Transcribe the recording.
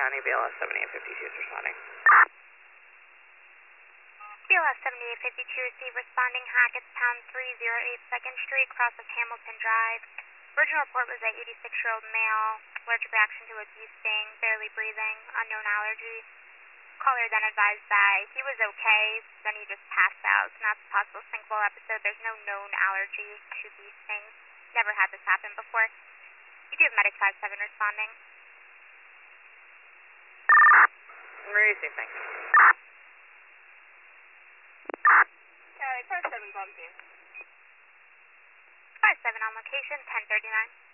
County, BLS 7852 is responding. BLS 7852 receive responding Hackettstown 308 2nd Street, cross of Hamilton Drive. Original report was a 86-year-old male, allergic reaction to a bee sting, barely breathing, unknown allergy. Caller then advised that he was okay, then he just passed out. It's not a possible sinkhole episode. There's no known allergy to bee stings. Never had this happen before. You do have Medic 57 responding. Received, thanks. 57's on scene. 57 on location, 1039.